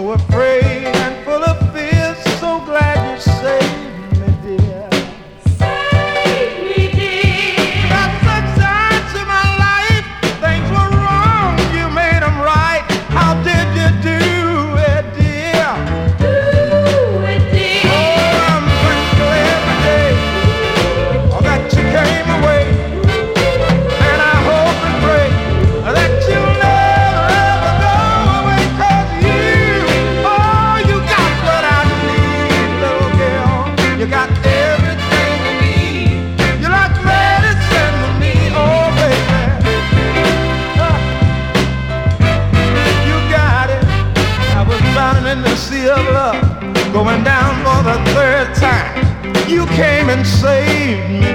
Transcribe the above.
so afraid and full of fear. So glad you saved me, dear. Save me, dear. You got such signs in my life. Things were wrong, you made them right. How did you do it, dear? Do it, dear. Oh, I'm thankful every day that you came away. And I hope and pray that you'll never ever go away. 'Cause you got what I need, little girl. You got everything I need. You're like medicine to me, oh baby. You got it. I was drowning in the sea of love, going down for the third time. You came and saved me.